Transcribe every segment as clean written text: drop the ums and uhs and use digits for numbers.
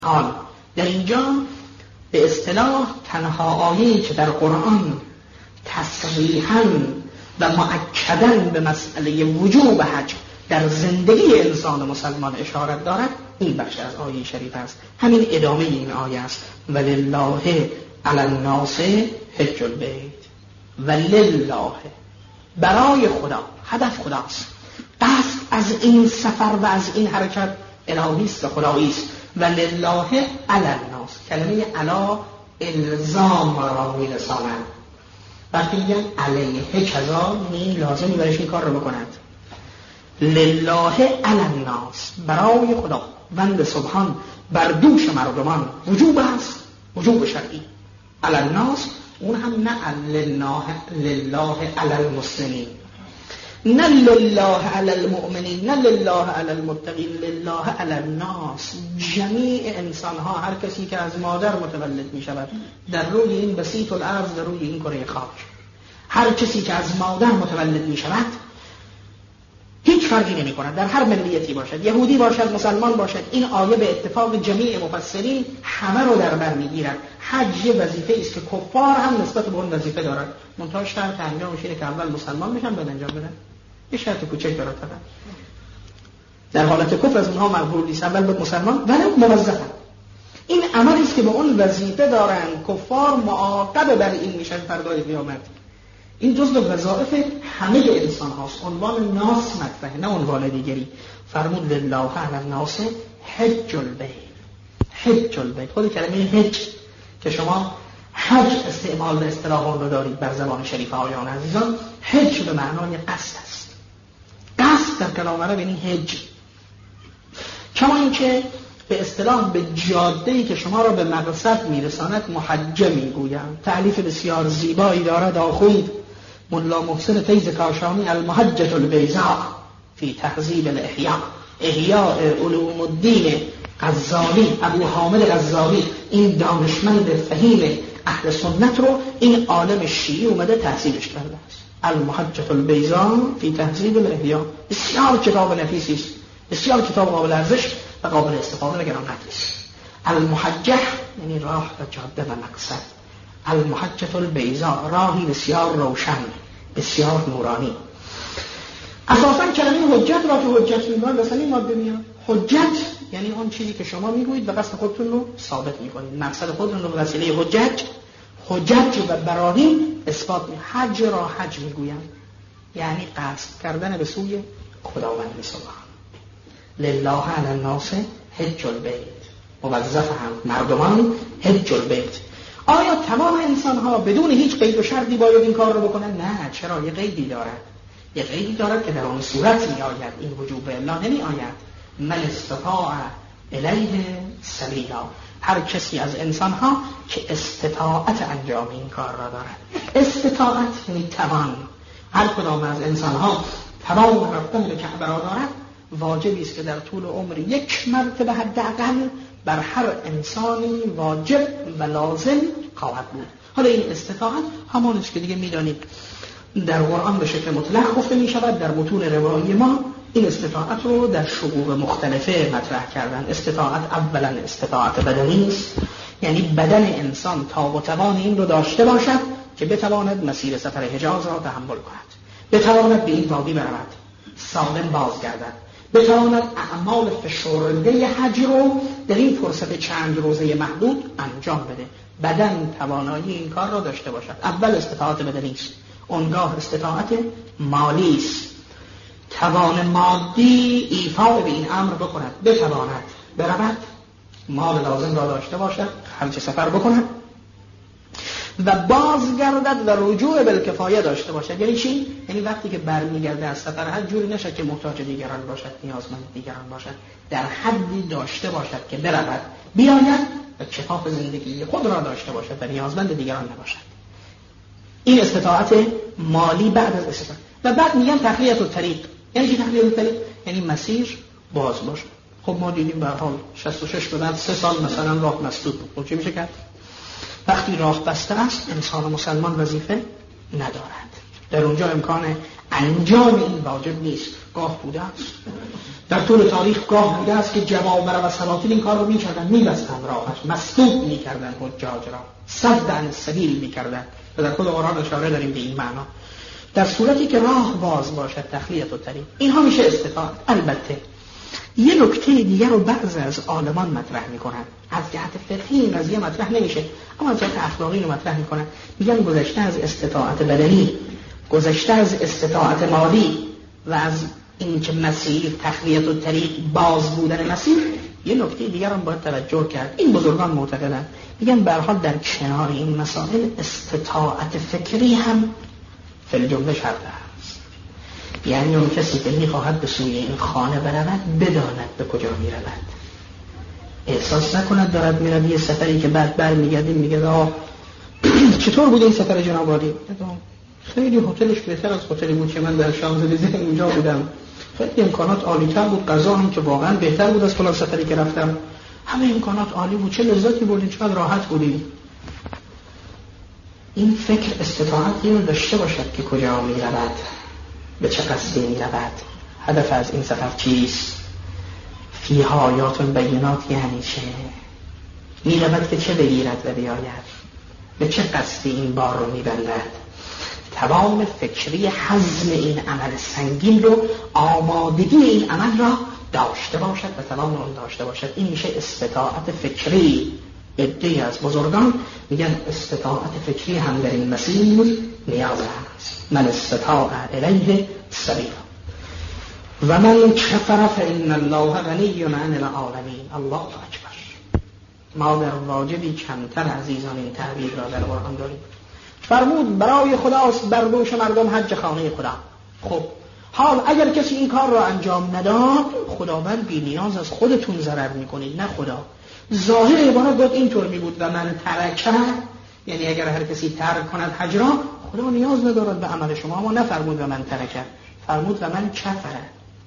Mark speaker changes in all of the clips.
Speaker 1: حال در اینجا به اصطلاح تنها آیه‌ای که در قرآن تصریحاً و مؤکداً به مسئله وجوب حج در زندگی انسان مسلمان اشارت دارد این بخش از آیه شریف است. همین ادامه این آیه است. ولله علی الناس حج البیت. ولله، برای خدا، هدف خداست. قصد از این سفر و از این حرکت الهی است و خدایی است. ولله علی الناس، کلمه علی الزام را می‌رساند. وقتی میگن علیه کذا، این لازمی برایش این کار رو بکند. لله علی الناس، برای خدا بند سبحان بر دوش مردمان وجوب است، وجوب شرعی. علی الناس، اون هم نه لله علی المسلمین، نه لله علی المؤمنین، نه لله علی المتقین، لله علی الناس. جمیع انسان ها، هر کسی که از مادر متولد می شود در روی این بسیط الارض، در روی این کره خاک، هر کسی که از مادر متولد می شود هیچ فرقی نمی کند، در هر ملیتی باشد، یهودی باشد، مسلمان باشد. این آیه به اتفاق جمیع مفسرین همه رو در بر می گیرد. حج یه وظیفه است که کفار هم نسبت به اون وظیفه دارد. منتها شرط انجامش اینه که اول مسلمان بشن بعد انجام بدن. یه شرط کوچک دارد فقط. در حالت کفر از اونها مقبول نیست، اول باید مسلمان ولو موظفن. این عملی است که به اون وظیفه دارن. کفار معاقب بر این میشن فردای قیامت. این جزء وظایف همه انسان هاست. عنوان ناس مطرحه، نه عنوان دیگری. فرمود لله علی الناس حج البیت. حج البیت، خود کلمه حج که شما حج استعمال به اصطلاح اون رو دارید بر زبان شریف آیان عزیزان، حج به معنای قصد است. قصد در کلام عرب یعنی حج. کما اینکه به اصطلاح به جاده‌ای که شما را به مقصد میرساند محجه میگویند. تعلیف بسیار زیبایی دارد آخوند ملا محسن فیض کاشانی المحجة البیضاء فی تهذیب الاحیاء، احیاء علوم الدین غزالی، ابو حامد غزالی، این دانشمند فهیم اهل سنت رو این عالم شیعی اومده تحصیلش کرده است. المحجة البیضاء فی تهذیب الاحیاء، بسیار کتاب نفیسی است، بسیار کتاب قابل ارزش و قابل استفاده و گرانقدری است. المحجة یعنی راه و جاده و مقصد. المحجة البیضاء، راهی بسیار روشن، بسیار نورانی. اساساً کلمه حجت را که حجت میگن مثلا این ماده میاد. حجت یعنی اون چیزی که شما میگویید و قصد خودتون رو ثابت میکنید، مقصد خودتون رو به وسیله حجت و براهین اثبات میکنید. حج را حج میگویند یعنی قصد کردن به سوی خداوند سبحان. لله علی الناس حج البیت، موظف هم مردمان حج البیت. آیا تمام انسان ها بدون هیچ قید و شرطی باید این کار رو بکنن؟ نه، چرا؟ یه قیدی دارد. یه قیدی دارد که در آن صورت می آید این وجوب، الا نمی آید. من استطاع الیه سبیلا، هر کسی از انسان ها که استطاعت انجام این کار را دارد. استطاعت یعنی توان. هر کدام از انسان ها توان رفتن به کعبه را دارد، واجبی است که در طول عمر یک مرتبه حداقل بر هر انسانی واجب و لازم خواهد بود. حالا این استطاعت همان است که دیگه میدانید در قرآن به شکل مطلق گفته می شود. در متون روایی ما این استطاعت رو در شقوق مختلفه مطرح کردن. استطاعت اولا استطاعت بدنی است، یعنی بدن انسان تاب و توان این رو داشته باشد که بتواند مسیر سفر حجاز را تحمل کند، بتواند به این وادی برود، سالم بازگردد، بتواند اعمال فشرده حج رو در این فرصت چند روزه محدود انجام بده. بدن توانایی این کار را داشته باشد. اول استطاعت بدنی است. اونگاه استطاعت مالی است، توان مادی ایفا به این امر بکند، بتواند برود، مال لازم را داشته باشد، خرج سفر بکند و بازگردد و رجوع بالکفایه داشته باشد. یعنی چی؟ یعنی وقتی که برمیگرده از سفر حج جوری نشه که محتاج دیگران باشد، نیازمند دیگران باشد، در حدی داشته باشد که برود بیاید و کفاف زندگی خود را داشته باشد و نیازمند دیگران نباشد. این استطاعت مالی بعد از استطاعت. و بعد میگن تخلیه الطریق. یعنی چی تخلیه الطریق؟ یعنی مسیر باز باشه. خب ما دیدیم به هر حال 66 به بعد 3 سال مثلا راه مسدود بود. چه میشه کرد؟ وقتی راه بسته است انسان مسلمان وظیفه ندارد، در اونجا امکان انجام این واجب نیست. گاه بوده است در طول تاریخ گاه بوده است که جوامع و سلاطین این کار رو می‌کردن، می‌بستن راهش، مسدود می‌کردن حجاج را، سد عن السبیل می‌کردن و در خود قرآن اشاره داریم به این معنا. در صورتی که راه باز باشد تخلیه الطریق، اینها میشه استطاعت. البته یه نکته دیگر رو بعضی از عالمان مطرح میکنن، از جهت فقهی این قضیه مطرح نمیشه اما از جهت اخلاقی رو مطرح میکنن. میگن گذشته از استطاعت بدنی، گذشته از استطاعت مالی و از این که مسیر تخلیه الطریق باز بودن مسیر، یه نکته دیگر هم باید توجه کرد. این بزرگان معتقدن، میگن به هر حال در کنار این مسائل استطاعت فکری هم فی الجمله شرط است. یعنی اون کسی که میخواهد به سوی این خانه برود بداند به کجا میرود، احساس نکند دارد میرد یه سفری که بعد برمیگردیم میگه آه چطور بود این سفر جناب عالی؟ خیلی هتلش بهتر از هتلی بود که من در شانزلیزه اونجا بودم، خیلی امکانات عالی‌تر بود، غذا هم که واقعا بهتر بود از فلان سفری که رفتم، همه امکانات عالی بود، چه لذتی بردیم، چقدر راحت بودیم. این فکر استطاعت اینو داشته باشد که کجا میرود، به چه قصدی میرود، هدف از این سفر چیست، فی آیات بینات یعنی چه، میرود که چه بگیرد و بیاید، به چه قصدی این بار رو میبندد، توان فکری حزم این عمل سنگین رو، آمادگی این عمل را داشته باشد و توان اون داشته باشد. این میشه استطاعت فکری. عده‌ای از بزرگان میگن استطاعت فکری هم در این مسیر نیاز است. من استطاع الیه سبیلا و من کفر فإن الله غنی عن العالمین. الله اکبر. ما در واجبی کمتر عزیزان این تعبیر را در قرآن داریم. فرمود برای خداست بر دوش مردم حج خانه خدا. خب حال اگر کسی این کار را انجام نداد، خداوند بی نیاز از خودتون ضرر میکنید نه خدا. ظاهر عبارت باید اینطور میبود و من ترکه، یعنی اگر هر کسی ترک کند حج را، خدا نیاز ندارد به عمل شما، اما نفرمود و من ترکه، فرمود و من کفره.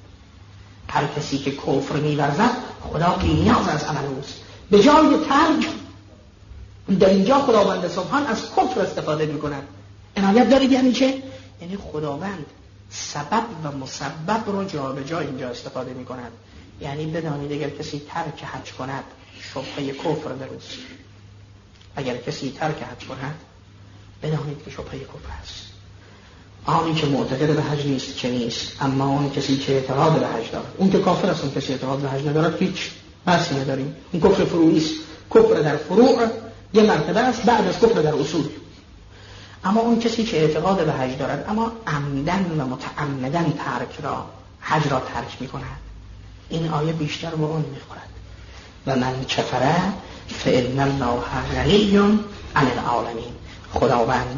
Speaker 1: هر کسی که کفر می‌ورزد خدا بی نیاز از عمل اوست. به جای ترک در اینجا خداوند سبحان از کفر استفاده می‌کند. عنایت دارید یعنی چه؟ یعنی خداوند سبب و مسبب رو جا به جا اینجا استفاده می‌کند. یعنی بدانید اگر کسی ترک حج کند شبهه کفر دروست. اگر کسی ترک حج کند بدانید که شبهه کفر است. آنی که معتقد به حج نیست که نیست، اما اون کسی که اعتقاد به حج دارد، اون که کافر است، اون کسی اعتقاد به حج ندارد هیچ بحثی نداریم. این کفر فروعی است. کفر در فروع یه مرتبه است بعد از کفر در اصول. اما اون کسی که اعتقاد به حج دارد اما عمدن و متعمدن حج را ترک می‌کند، این آیه بیشتر به اون می‌خورد. و من کفره فإن الله غنی عن العالمین. خداوند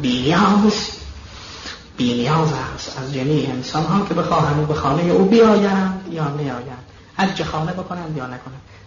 Speaker 1: بی نیاز است از جمیع انسان ها که بخواهند به خانه او بیایند یا نیایند، حج خانه بکنند یا نکنند.